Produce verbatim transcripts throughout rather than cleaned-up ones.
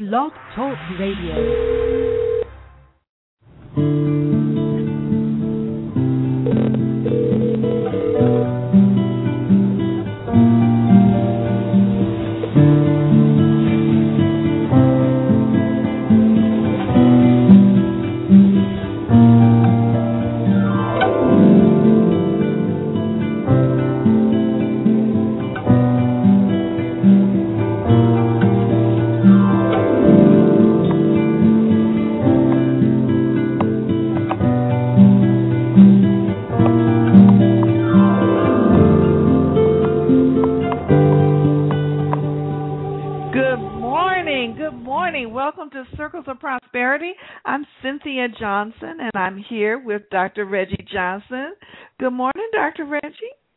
Blog Talk Radio. Circles of Prosperity. I'm Cynthia Johnson, and I'm here with Doctor Reggie Johnson. Good morning, Doctor Reggie.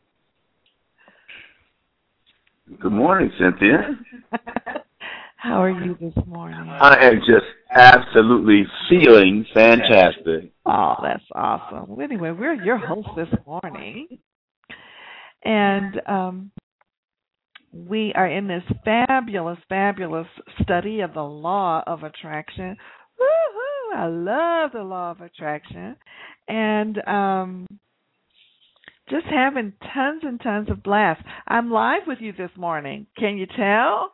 Good morning, Cynthia. How are you this morning? I am just absolutely feeling fantastic. Oh, that's awesome. Well, anyway, we're your hosts this morning, and um, we are in this fabulous, fabulous study of the law of attraction. Woo-hoo! I love the law of attraction. And um, just having tons and tons of blasts. I'm live with you this morning. Can you tell?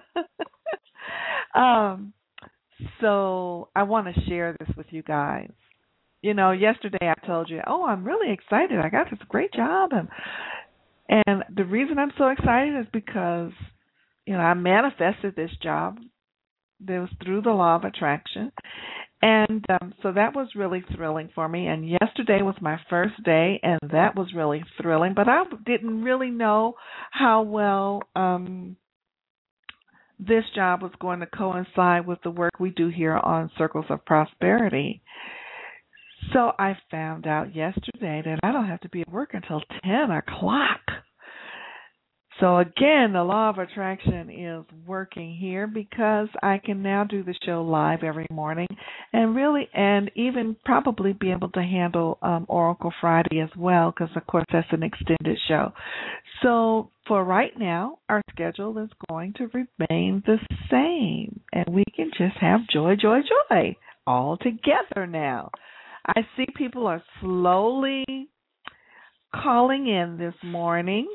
um, so I want to share this with you guys. You know, yesterday I told you, oh, I'm really excited. I got this great job. And And the reason I'm so excited is because, you know, I manifested this job. It was through the law of attraction. And um, so that was really thrilling for me. And yesterday was my first day, and that was really thrilling. But I didn't really know how well um, this job was going to coincide with the work we do here on Circles of Prosperity. So I found out yesterday that I don't have to be at work until ten o'clock. So again, the law of attraction is working here because I can now do the show live every morning and really, and even probably be able to handle um, Oracle Friday as well because, of course, that's an extended show. So for right now, our schedule is going to remain the same, and we can just have joy, joy, joy all together now. I see people are slowly calling in this morning.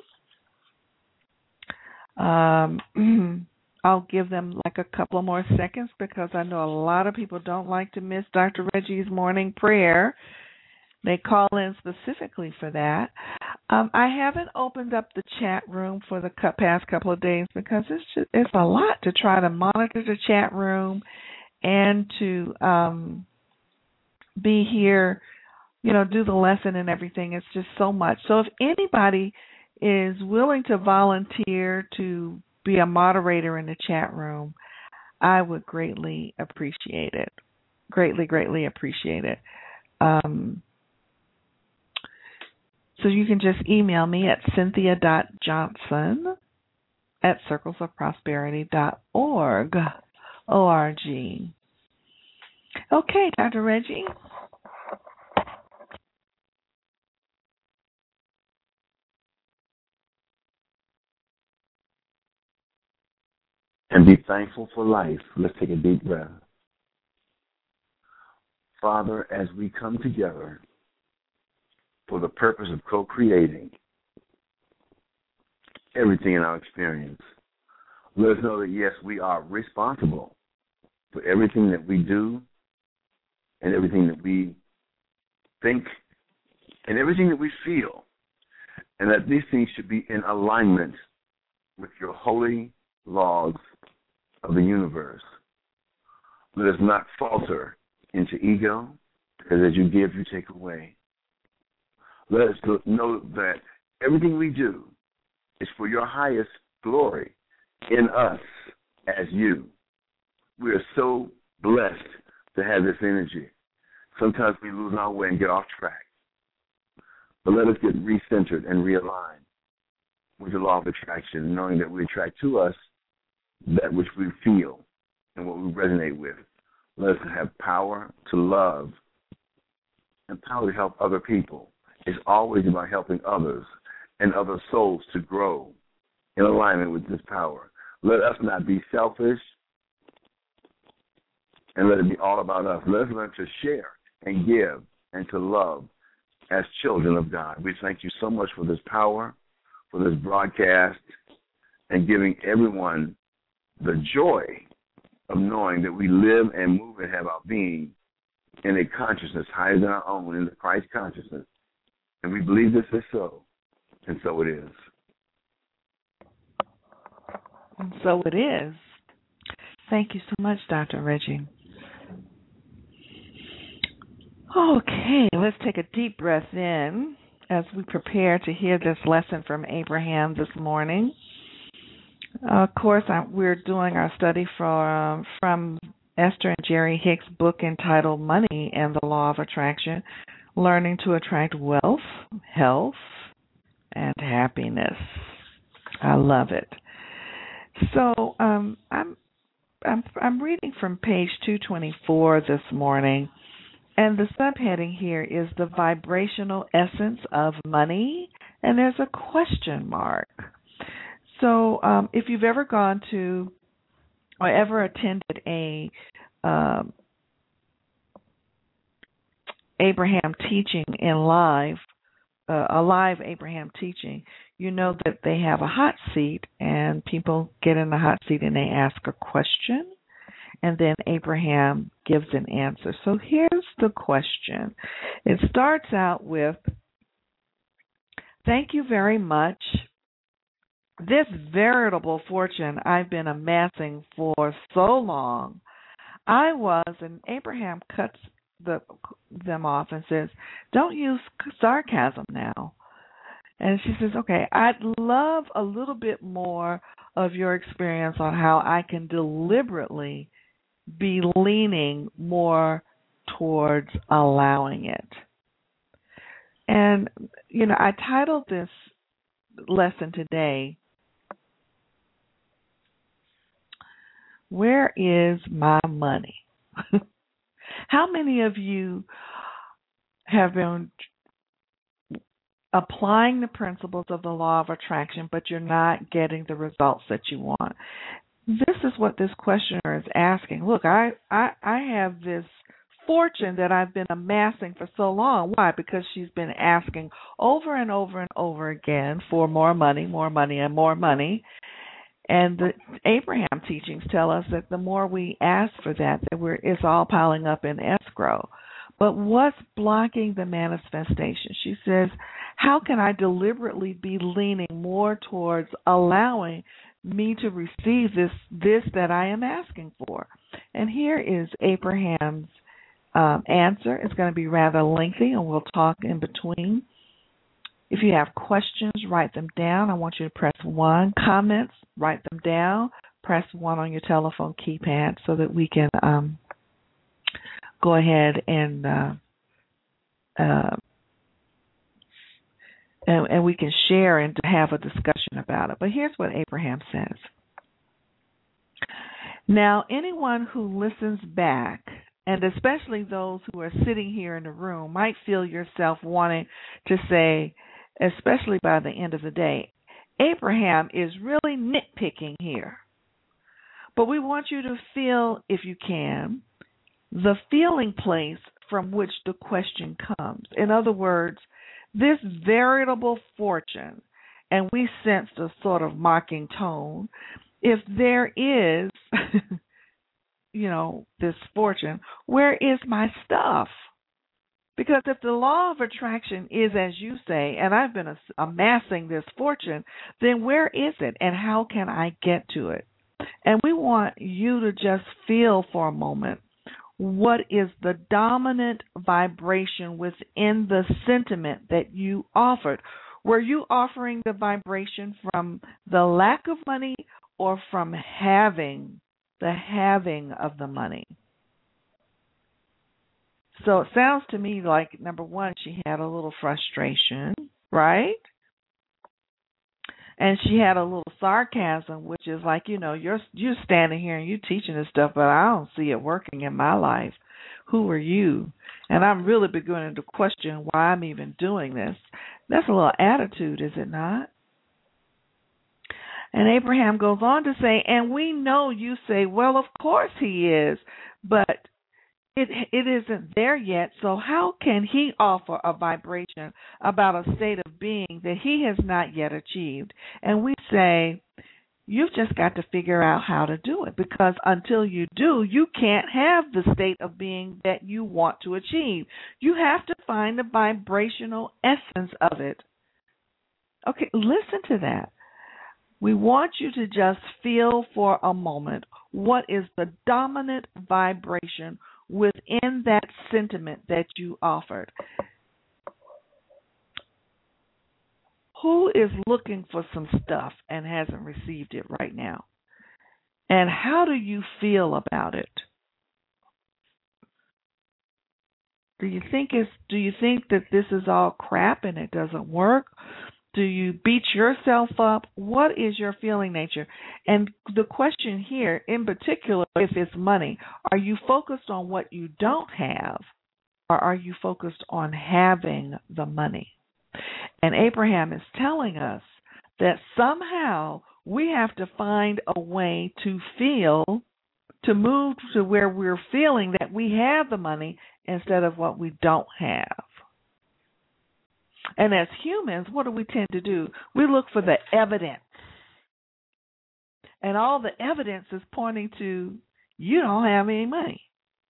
Um, I'll give them like a couple of more seconds because I know a lot of people don't like to miss Doctor Reggie's morning prayer. They call in specifically for that. Um, I haven't opened up the chat room for the past couple of days because it's just, it's a lot to try to monitor the chat room and to um, be here, you know, do the lesson and everything. It's just so much. So if anybody is willing to volunteer to be a moderator in the chat room, I would greatly appreciate it. Greatly, greatly appreciate it. Um, so you can just email me at cynthia dot johnson at circles of prosperity dot org. O R G. Okay, Doctor Reggie. And be thankful for life. Let's take a deep breath. Father, as we come together for the purpose of co-creating everything in our experience, let us know that, yes, we are responsible for everything that we do and everything that we think and everything that we feel, and that these things should be in alignment with your holy laws of the universe. Let us not falter into ego, because as you give, you take away. Let us know that everything we do is for your highest glory in us as you. We are so blessed to have this energy. Sometimes we lose our way and get off track. But let us get recentered and realigned with the law of attraction, knowing that we attract to us that which we feel and what we resonate with. Let us have power to love and power to help other people. It's always about helping others and other souls to grow in alignment with this power. Let us not be selfish and let it be all about us. Let's learn to share and give and to love as children of God. We thank you so much for this power, for this broadcast, and giving everyone the joy of knowing that we live and move and have our being in a consciousness higher than our own, in the Christ consciousness. And we believe this is so, and so it is. And so it is. Thank you so much, Doctor Reggie. Okay, let's take a deep breath in as we prepare to hear this lesson from Abraham this morning. Uh, of course, I, we're doing our study from, from Esther and Jerry Hicks' book entitled Money and the Law of Attraction, Learning to Attract Wealth, Health, and Happiness. I love it. So um, I'm, I'm I'm reading from page two twenty-four this morning, and the subheading here is the vibrational essence of money, and there's a question mark. So um, if you've ever gone to or ever attended a um, Abraham teaching in live, uh, a live Abraham teaching, you know that they have a hot seat and people get in the hot seat and they ask a question, and then Abraham gives an answer. So here's the question. It starts out with, "Thank you very much. This veritable fortune I've been amassing for so long, I was," and Abraham cuts the, them off and says, "Don't use sarcasm now." And she says, "Okay, I'd love a little bit more of your experience on how I can deliberately be leaning more towards allowing it." And, you know, I titled this lesson today, "Where is my money?" How many of you have been applying the principles of the law of attraction, but you're not getting the results that you want? This is what this questioner is asking. Look, I, I, I have this fortune that I've been amassing for so long. Why? Because she's been asking over and over and over again for more money, more money, and more money. And the Abraham teachings tell us that the more we ask for that, that we're, it's all piling up in escrow. But what's blocking the manifestation? She says, how can I deliberately be leaning more towards allowing me to receive this this that I am asking for? And here is Abraham's um, answer. It's going to be rather lengthy, and we'll talk in between. If you have questions, write them down. I want you to press one. Comments, write them down. Press one on your telephone keypad so that we can um, go ahead and, uh, uh, and and we can share and have a discussion about it. But here's what Abraham says. "Now, anyone who listens back, and especially those who are sitting here in the room, might feel yourself wanting to say, especially by the end of the day, Abraham is really nitpicking here. But we want you to feel, if you can, the feeling place from which the question comes. In other words, this veritable fortune," and we sensed a sort of mocking tone, "if there is, you know, this fortune, where is my stuff? Because if the law of attraction is, as you say, and I've been amassing this fortune, then where is it and how can I get to it?" And we want you to just feel for a moment what is the dominant vibration within the sentiment that you offered. Were you offering the vibration from the lack of money or from having, the having of the money? So it sounds to me like, number one, she had a little frustration, right? And she had a little sarcasm, which is like, you know, you're you're standing here and you're teaching this stuff, but I don't see it working in my life. Who are you? And I'm really beginning to question why I'm even doing this. That's a little attitude, is it not? And Abraham goes on to say, and we know you say, well, of course he is. but it it isn't there yet. So how can he offer a vibration about a state of being that he has not yet achieved? And we say, you've just got to figure out how to do it, because until you do, you can't have the state of being that you want to achieve. You have to find the vibrational essence of it. Okay, listen to that. We want you to just feel for a moment what is the dominant vibration within that sentiment that you offered. Who is looking for some stuff and hasn't received it right now? And how do you feel about it? Do you think it's do you think that this is all crap and it doesn't work? Do you beat yourself up? What is your feeling nature? And the question here, in particular, if it's money, are you focused on what you don't have, or are you focused on having the money? And Abraham is telling us that somehow we have to find a way to feel, to move to where we're feeling that we have the money instead of what we don't have. And as humans, what do we tend to do? We look for the evidence. And all the evidence is pointing to you don't have any money.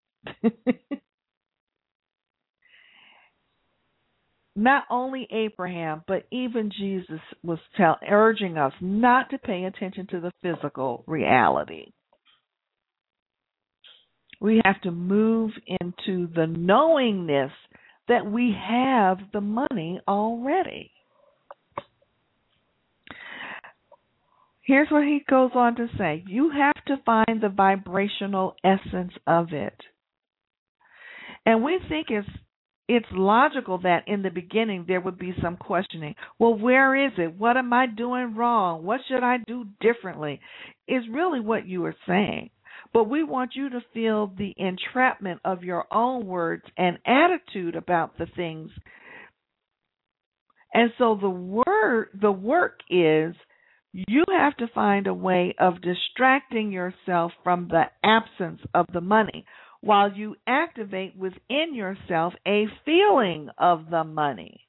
Not only Abraham, but even Jesus was tell, urging us not to pay attention to the physical reality. We have to move into the knowingness that we have the money already. Here's what he goes on to say. You have to find the vibrational essence of it. And we think it's It's logical that in the beginning there would be some questioning. Well, where is it? What am I doing wrong? What should I do differently? Is really what you are saying. But we want you to feel the entrapment of your own words and attitude about the things. And so the word, the work is you have to find a way of distracting yourself from the absence of the money, while you activate within yourself a feeling of the money.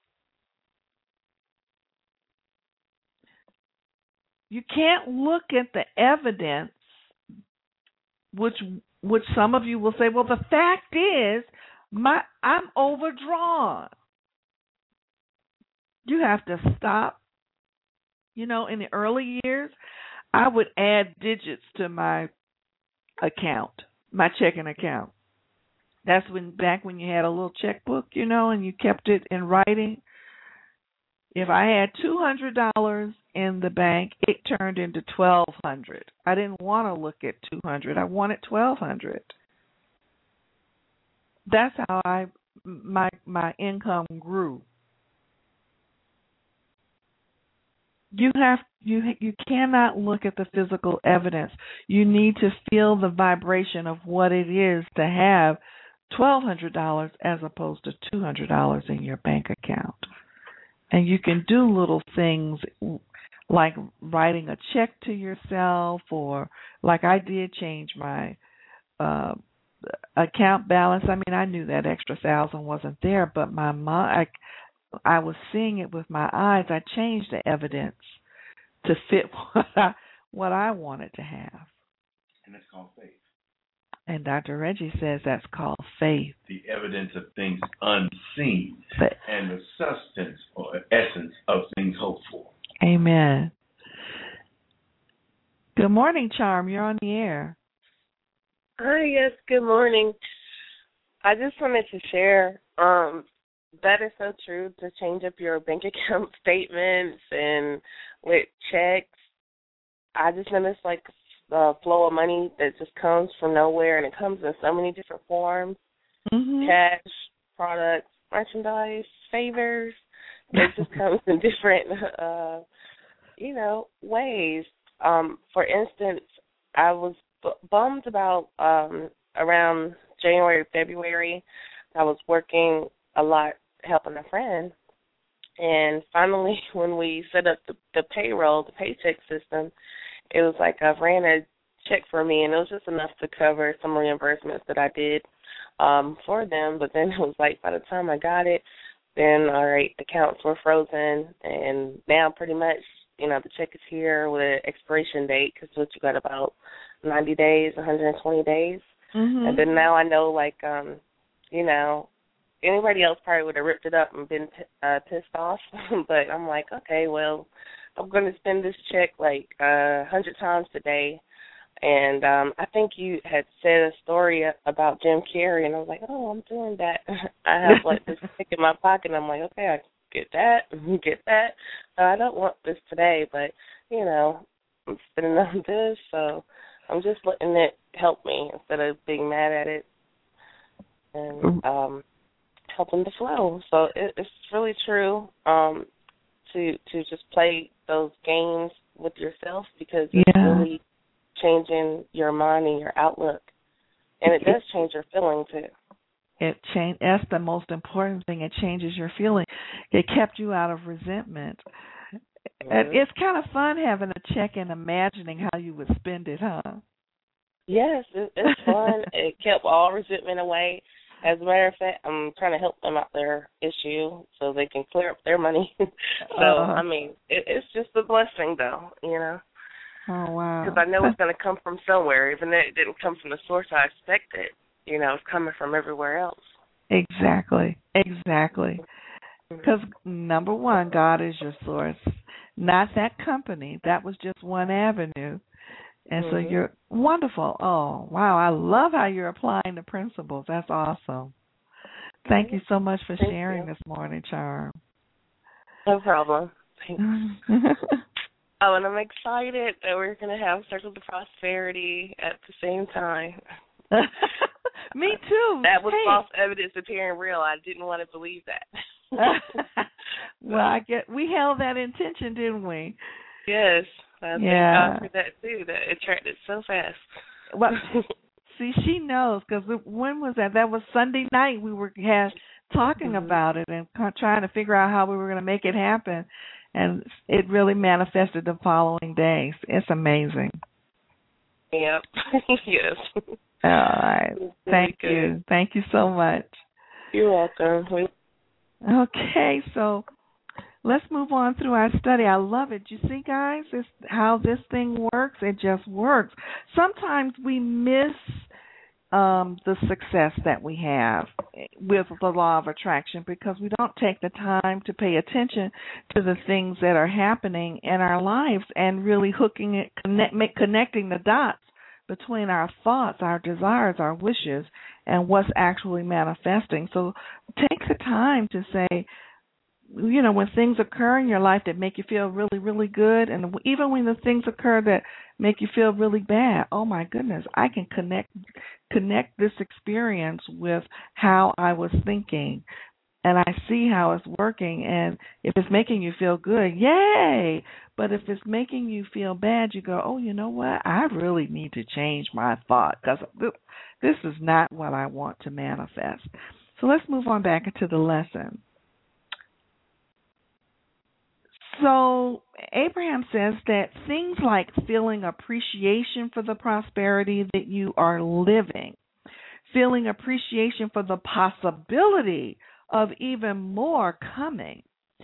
You can't look at the evidence, which which some of you will say, well, the fact is, my I'm overdrawn. You have to stop. You know, in the early years, I would add digits to my account. My checking account. That's when back when you had a little checkbook, you know, and you kept it in writing. If I had two hundred dollars in the bank, it turned into twelve hundred dollars. I didn't want to look at two hundred dollars. I wanted twelve hundred dollars. That's how I my my income grew. You have you you cannot look at the physical evidence. You need to feel the vibration of what it is to have twelve hundred dollars as opposed to two hundred dollars in your bank account. And you can do little things like writing a check to yourself, or like I did change my uh, account balance. I mean, I knew that extra thousand wasn't there, but my mom, I, I was seeing it with my eyes. I changed the evidence to fit what I, what I wanted to have. And that's called faith. And Doctor Reggie says that's called faith. The evidence of things unseen, but, and the substance or essence of things hoped for. Amen. Good morning, Charm. You're on the air. Hi, yes, good morning. I just wanted to share, um, that is so true, to change up your bank account statements and with checks. I just noticed, like, the flow of money that just comes from nowhere, and it comes in so many different forms, mm-hmm. cash, products, merchandise, favors. It just comes in different, uh, you know, ways. Um, for instance, I was b- bummed about um, around January, February. I was working a lot helping a friend. And finally, when we set up the, the payroll, the paycheck system, it was like I ran a check for me, and it was just enough to cover some reimbursements that I did um, for them. But then it was like by the time I got it, then, all right, accounts were frozen, and now pretty much, you know, the check is here with an expiration date because what you got about ninety days, one hundred twenty days. Mm-hmm. And then now I know, like, um, you know, anybody else probably would have ripped it up and been t- uh, pissed off. But I'm like, okay, well, I'm going to spend this check like uh, a hundred times today. And um, I think you had said a story about Jim Carrey, and I was like, oh, I'm doing that. I have like this stick in my pocket, and I'm like, okay, I get that, get that. Uh, I don't want this today, but, you know, I'm spending on this, so I'm just letting it help me instead of being mad at it and um, helping the flow. So it, it's really true um, to to just play those games with yourself because it's yeah. really changing your mind and your outlook. And it does change your feeling, too. It change, that's the most important thing. It changes your feeling. It kept you out of resentment. Mm-hmm. And it's kind of fun having a check and imagining how you would spend it, huh? Yes, it, it's fun. It kept all resentment away. As a matter of fact, I'm trying to help them out their issue so they can clear up their money. so, uh, I mean, it, it's just a blessing, though, you know. Oh, wow. Because I know it's going to come from somewhere. Even though it didn't come from the source I expected, you know, it's coming from everywhere else. Exactly. Exactly. Because, number one, God is your source, not that company. That was just one avenue. And mm-hmm. so you're wonderful. Oh, wow. I love how you're applying the principles. That's awesome. Thank mm-hmm. you so much for Thank sharing you. this morning, Charm. No problem. Thanks. Oh, and I'm excited that we're going to have Circles of Prosperity at the same time. Me too. That was hey. false evidence appearing real. I didn't want to believe that. Well, I get we held that intention, didn't we? Yes. I yeah. thank God for that, too. That it attracted so fast. Well, see, she knows because when was that? That was Sunday night. We were had, talking mm-hmm. about it and trying to figure out how we were going to make it happen. And it really manifested the following days. It's amazing. Yep. Yes. All right. Thank you. Thank you so much. You're welcome. Okay, so let's move on through our study. I love it. You see, guys, it's how this thing works. It just works. Sometimes we miss um, the success that we have with the law of attraction because we don't take the time to pay attention to the things that are happening in our lives and really hooking it, connect, make, connecting the dots between our thoughts, our desires, our wishes, and what's actually manifesting. So take the time to say, you know, when things occur in your life that make you feel really, really good, and even when the things occur that make you feel really bad, oh my goodness, I can connect connect this experience with how I was thinking, and I see how it's working, and if it's making you feel good, yay! But if it's making you feel bad, you go, oh, you know what? I really need to change my thought because this is not what I want to manifest. So let's move on back into the lesson. So Abraham says that things like feeling appreciation for the prosperity that you are living, feeling appreciation for the possibility of even more coming.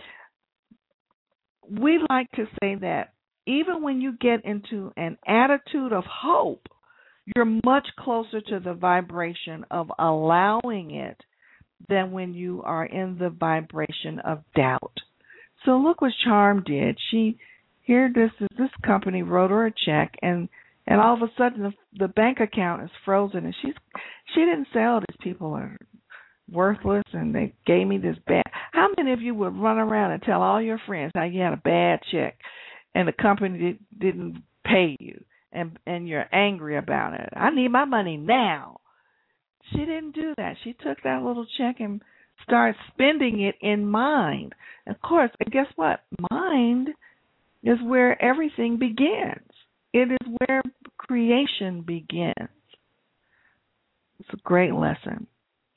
We like to say that even when you get into an attitude of hope, you're much closer to the vibration of allowing it than when you are in the vibration of doubt. So look what Charm did. She here this this company wrote her a check, and and all of a sudden the, the bank account is frozen, and she's she didn't say, oh, these people are worthless and they gave me this bad. How many of you would run around and tell all your friends how you had a bad check and the company did, didn't pay you and and you're angry about it? I need my money now. She didn't do that. She took that little check and start spending it in mind. Of course, and guess what? Mind is where everything begins. It is where creation begins. It's a great lesson.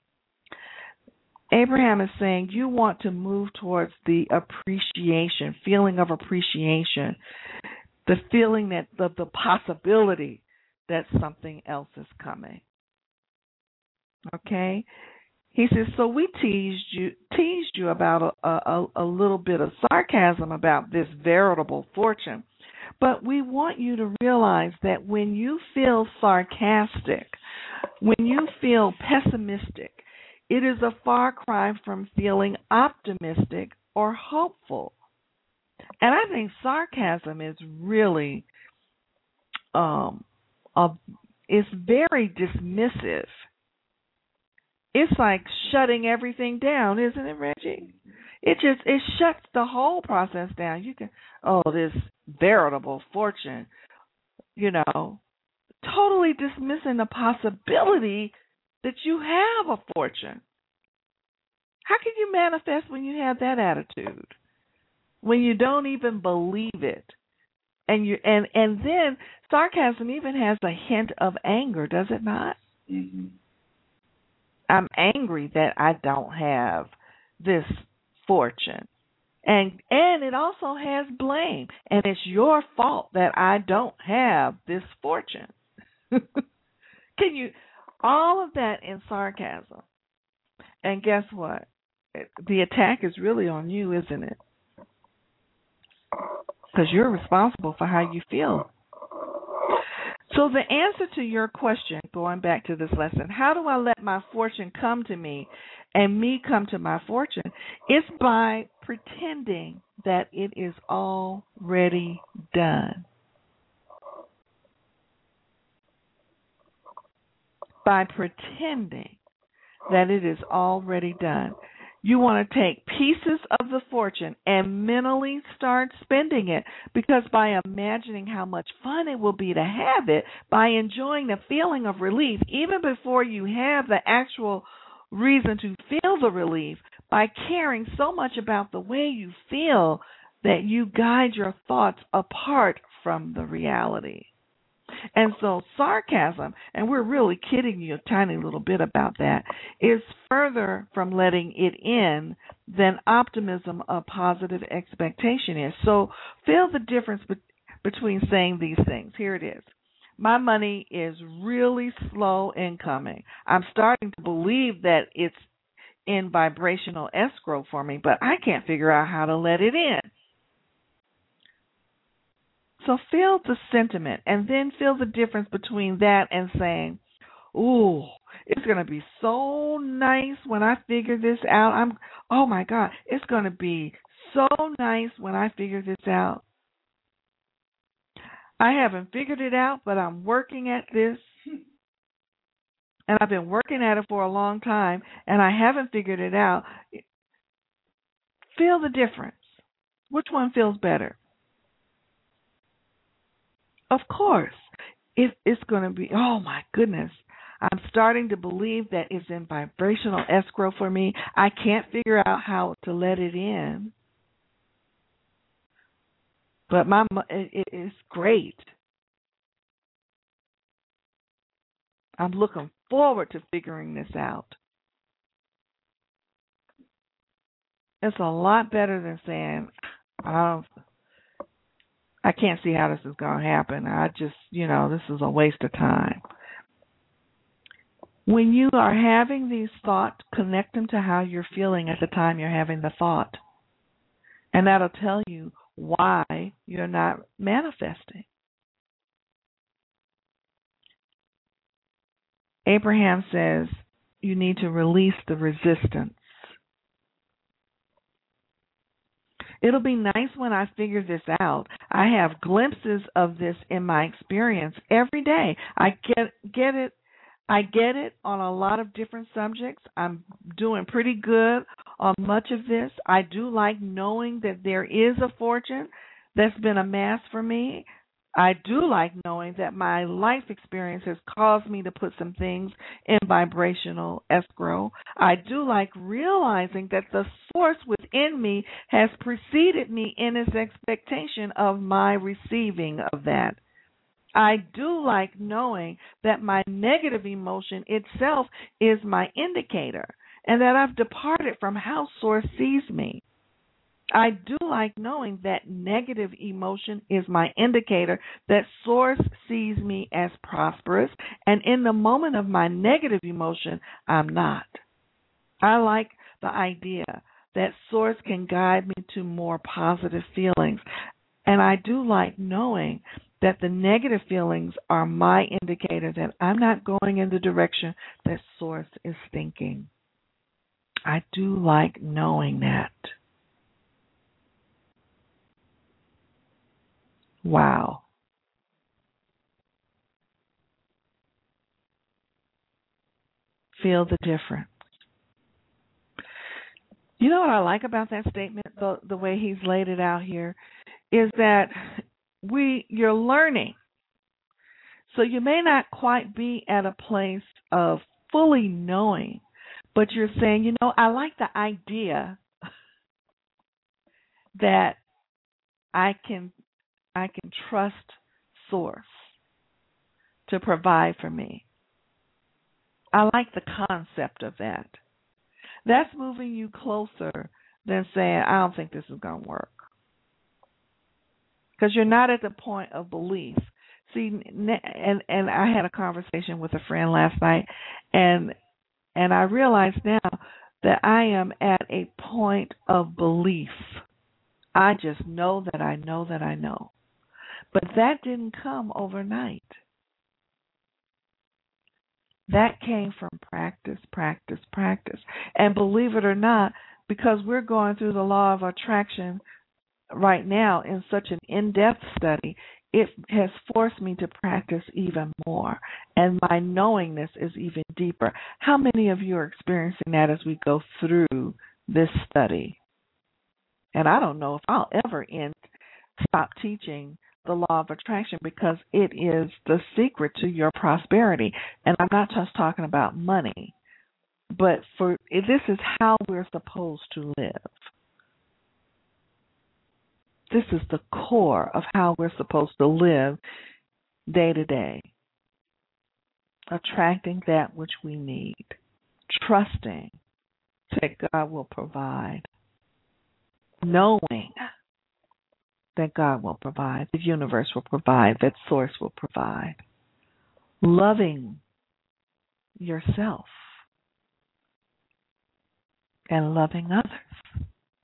Abraham is saying you want to move towards the appreciation, feeling of appreciation, the feeling that the, the possibility that something else is coming. Okay? He says, so we teased you teased you about a, a, a little bit of sarcasm about this veritable fortune. But we want you to realize that when you feel sarcastic, when you feel pessimistic, it is a far cry from feeling optimistic or hopeful. And I think sarcasm is really, um, a, it's very dismissive. It's like shutting everything down, isn't it, Reggie? It just it shuts the whole process down. You can, oh, this veritable fortune, you know, totally dismissing the possibility that you have a fortune. How can you manifest when you have that attitude? When you don't even believe it. And you and, and then sarcasm even has a hint of anger, does it not? Mm-hmm. I'm angry that I don't have this fortune. And and it also has blame. And it's your fault that I don't have this fortune. Can you, all of that in sarcasm. And guess what? The attack is really on you, isn't it? Because you're responsible for how you feel. So the answer to your question, going back to this lesson, how do I let my fortune come to me and me come to my fortune? It's by pretending that it is already done. By pretending that it is already done. You want to take pieces of the fortune and mentally start spending it, because by imagining how much fun it will be to have it, by enjoying the feeling of relief, even before you have the actual reason to feel the relief, by caring so much about the way you feel that you guide your thoughts apart from the reality. And so sarcasm, and we're really kidding you a tiny little bit about that, is further from letting it in than optimism or positive expectation is. So feel the difference be- between saying these things. Here it is. My money is really slow incoming. I'm starting to believe that it's in vibrational escrow for me, but I can't figure out how to let it in. So feel the sentiment, and then feel the difference between that and saying, ooh, it's going to be so nice when I figure this out. I'm, oh, my God, it's going to be so nice when I figure this out. I haven't figured it out, but I'm working at this, and I've been working at it for a long time, and I haven't figured it out. Feel the difference. Which one feels better? Of course, it, it's going to be, oh, my goodness, I'm starting to believe that it's in vibrational escrow for me. I can't figure out how to let it in. But my it, it's great. I'm looking forward to figuring this out. It's a lot better than saying, I don't I can't see how this is going to happen. I just, you know, this is a waste of time. When you are having these thoughts, connect them to how you're feeling at the time you're having the thought. And that'll tell you why you're not manifesting. Abraham says you need to release the resistance. It'll be nice when I figure this out. I have glimpses of this in my experience every day. I get get it. I get it on a lot of different subjects. I'm doing pretty good on much of this. I do like knowing that there is a fortune that's been amassed for me. I do like knowing that my life experience has caused me to put some things in vibrational escrow. I do like realizing that the source within me has preceded me in its expectation of my receiving of that. I do like knowing that my negative emotion itself is my indicator and that I've departed from how source sees me. I do like knowing that negative emotion is my indicator that Source sees me as prosperous, and in the moment of my negative emotion, I'm not. I like the idea that Source can guide me to more positive feelings, and I do like knowing that the negative feelings are my indicator that I'm not going in the direction that Source is thinking. I do like knowing that. Wow. Feel the difference. You know what I like about that statement, the, the way he's laid it out here, is that we you're learning. So you may not quite be at a place of fully knowing, but you're saying, you know, I like the idea that I can I can trust Source to provide for me. I like the concept of that. That's moving you closer than saying, I don't think this is going to work. Because you're not at the point of belief. See, and, and I had a conversation with a friend last night, and and I realize now that I am at a point of belief. I just know that I know that I know. But that didn't come overnight. That came from practice, practice, practice. And believe it or not, because we're going through the law of attraction right now in such an in-depth study, it has forced me to practice even more. And my knowingness is even deeper. How many of you are experiencing that as we go through this study? And I don't know if I'll ever end, stop teaching the law of attraction, because it is the secret to your prosperity. And I'm not just talking about money, but for this is how we're supposed to live. This is the core of how we're supposed to live day to day. Attracting that which we need. Trusting that God will provide. Knowing that God will provide, the universe will provide, that Source will provide. Loving yourself and loving others.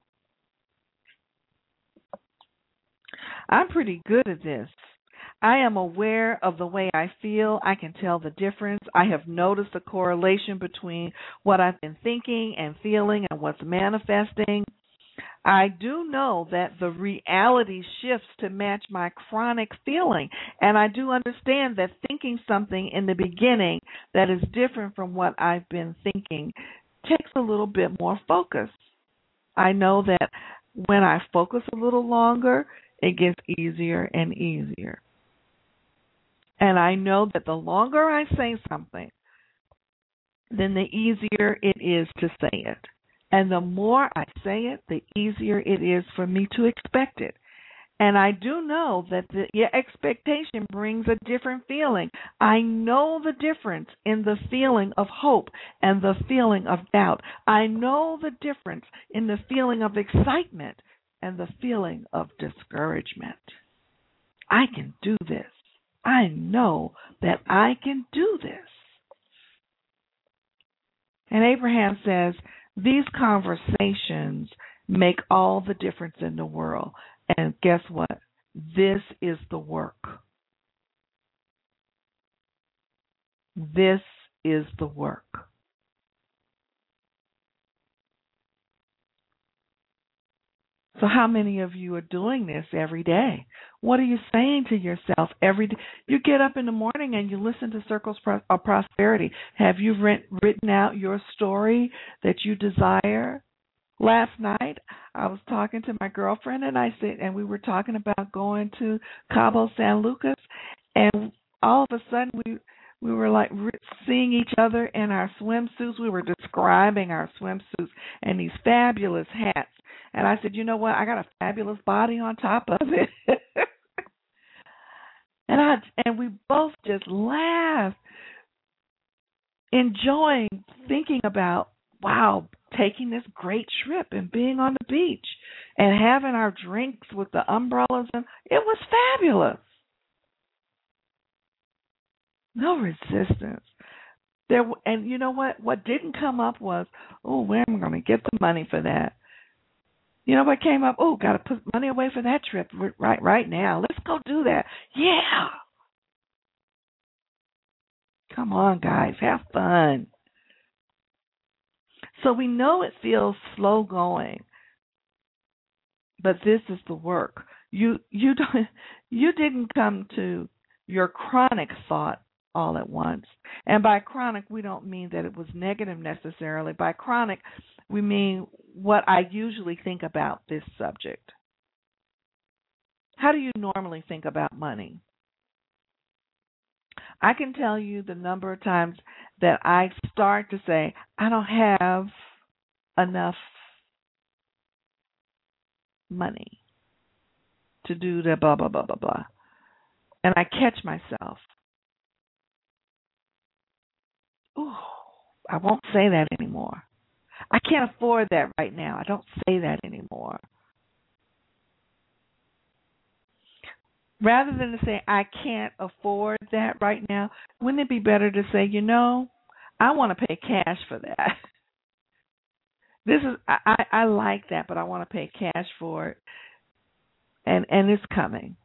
I'm pretty good at this. I am aware of the way I feel. I can tell the difference. I have noticed a correlation between what I've been thinking and feeling and what's manifesting. I do know that the reality shifts to match my chronic feeling, and I do understand that thinking something in the beginning that is different from what I've been thinking takes a little bit more focus. I know that when I focus a little longer, it gets easier and easier. And I know that the longer I say something, then the easier it is to say it. And the more I say it, the easier it is for me to expect it. And I do know that the yeah, expectation brings a different feeling. I know the difference in the feeling of hope and the feeling of doubt. I know the difference in the feeling of excitement and the feeling of discouragement. I can do this. I know that I can do this. And Abraham says, these conversations make all the difference in the world. And guess what? This is the work. This is the work. So how many of you are doing this every day? What are you saying to yourself every day? You get up in the morning and you listen to Circles of Prosperity. Have you written out your story that you desire? Last night, I was talking to my girlfriend, and I said, and we were talking about going to Cabo San Lucas, and all of a sudden we we were like seeing each other in our swimsuits. We were describing our swimsuits and these fabulous hats. And I said, you know what? I got a fabulous body on top of it. and I and we both just laughed, enjoying thinking about, wow, taking this great trip and being on the beach and having our drinks with the umbrellas, and it was fabulous. No resistance. There, and you know what? What didn't come up was, oh, where am I going to get the money for that? You know what came up? Oh, got to put money away for that trip right right now. Let's go do that. Yeah. Come on, guys, have fun. So we know it feels slow going, but this is the work. You you don't you didn't come to your chronic thought all at once. And by chronic, we don't mean that it was negative necessarily. By chronic, we mean what I usually think about this subject. How do you normally think about money? I can tell you the number of times that I start to say, I don't have enough money to do the blah, blah, blah, blah, blah. And I catch myself. Ooh, I won't say that anymore. I can't afford that right now. I don't say that anymore. Rather than to say, I can't afford that right now, wouldn't it be better to say, you know, I want to pay cash for that. This is I, I, I like that, but I want to pay cash for it. And and it's coming.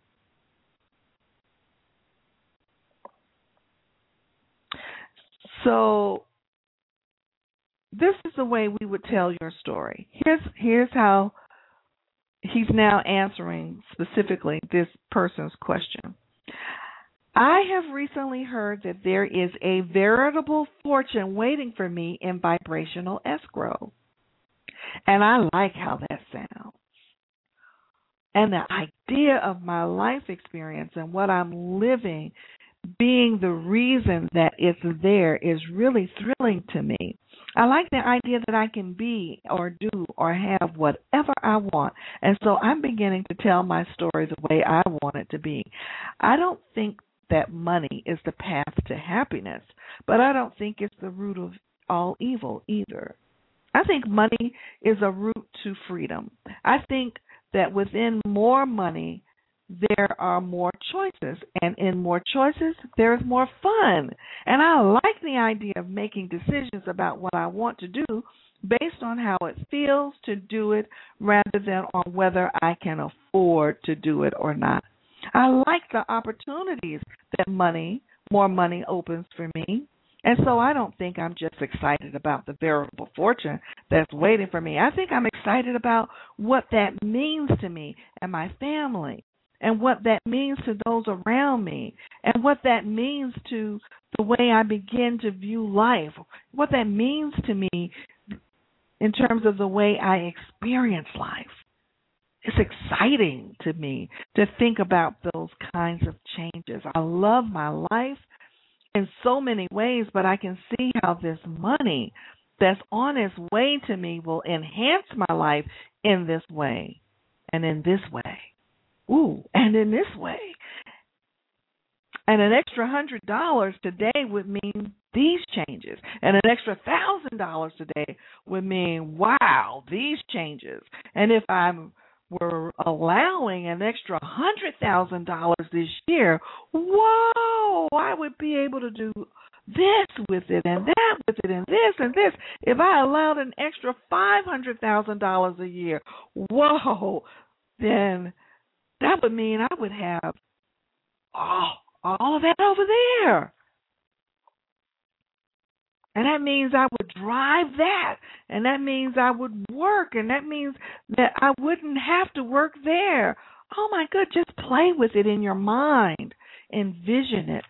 So this is the way we would tell your story. Here's here's how he's now answering specifically this person's question. I have recently heard that there is a veritable fortune waiting for me in vibrational escrow. And I like how that sounds. And the idea of my life experience and what I'm living being the reason that it's there is really thrilling to me. I like the idea that I can be or do or have whatever I want. And so I'm beginning to tell my story the way I want it to be. I don't think that money is the path to happiness, but I don't think it's the root of all evil either. I think money is a route to freedom. I think that within more money, there are more choices, and in more choices, there's more fun. And I like the idea of making decisions about what I want to do based on how it feels to do it rather than on whether I can afford to do it or not. I like the opportunities that money, more money opens for me. And so I don't think I'm just excited about the veritable fortune that's waiting for me. I think I'm excited about what that means to me and my family, and what that means to those around me, and what that means to the way I begin to view life, what that means to me in terms of the way I experience life. It's exciting to me to think about those kinds of changes. I love my life in so many ways, but I can see how this money that's on its way to me will enhance my life in this way and in this way. Ooh, and in this way. And an extra hundred dollars today would mean these changes. And an extra thousand dollars today would mean, wow, these changes. And if I were allowing an extra hundred thousand dollars this year, whoa, I would be able to do this with it and that with it and this and this. If I allowed an extra five hundred thousand dollars a year, whoa, then that would mean I would have oh, all of that over there. And that means I would drive that. And that means I would work. And that means that I wouldn't have to work there. Oh, my God, just play with it in your mind. Envision it.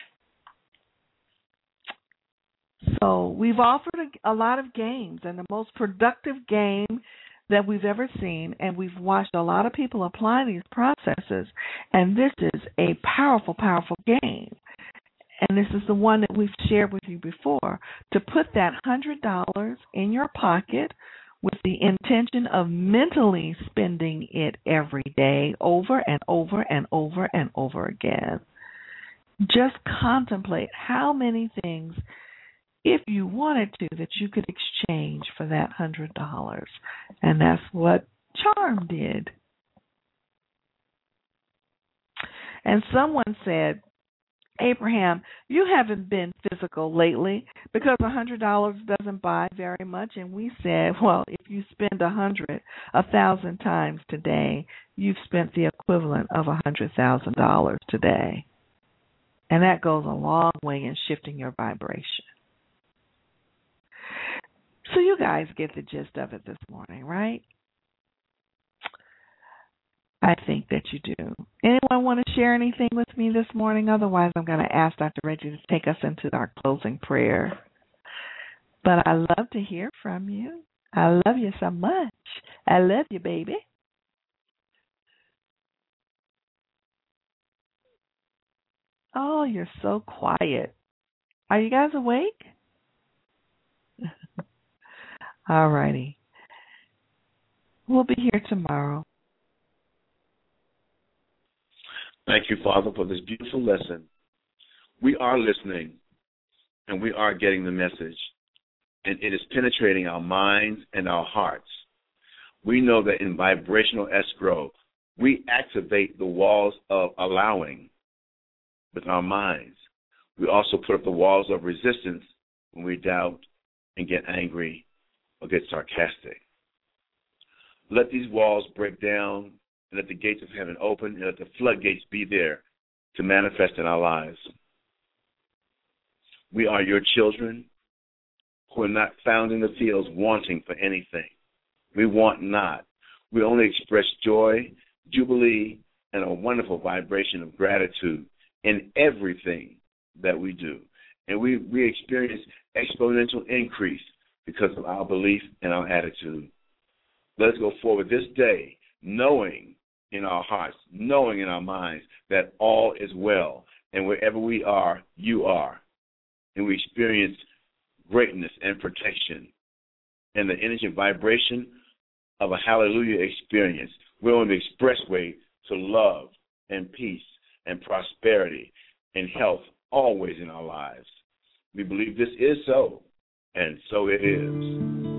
So we've offered a, a lot of games, and the most productive game that we've ever seen, and we've watched a lot of people apply these processes, and this is a powerful, powerful game. And this is the one that we've shared with you before, to put that one hundred dollars in your pocket with the intention of mentally spending it every day over and over and over and over again. Just contemplate how many things if you wanted to, that you could exchange for that one hundred dollars. And that's what Charm did. And someone said, Abraham, you haven't been physical lately because one hundred dollars doesn't buy very much. And we said, well, if you spend one hundred, a thousand times today, you've spent the equivalent of one hundred thousand dollars today. And that goes a long way in shifting your vibration. So you guys get the gist of it this morning, right? I think that you do. Anyone want to share anything with me this morning? Otherwise, I'm going to ask Doctor Reggie to take us into our closing prayer. But I love to hear from you. I love you so much. I love you, baby. Oh, you're so quiet. Are you guys awake? All righty. We'll be here tomorrow. Thank you, Father, for this beautiful lesson. We are listening, and we are getting the message, and it is penetrating our minds and our hearts. We know that in vibrational escrow, we activate the walls of allowing with our minds. We also put up the walls of resistance when we doubt and get angry or get sarcastic. Let these walls break down, and let the gates of heaven open, and let the floodgates be there to manifest in our lives. We are your children who are not found in the fields wanting for anything. We want not. We only express joy, jubilee, and a wonderful vibration of gratitude in everything that we do. And we, we experience exponential increase because of our belief and our attitude. Let us go forward this day knowing in our hearts, knowing in our minds that all is well. And wherever we are, you are. And we experience greatness and protection and the energy and vibration of a hallelujah experience. We're on the expressway to love and peace and prosperity and health always in our lives. We believe this is so, and so it is.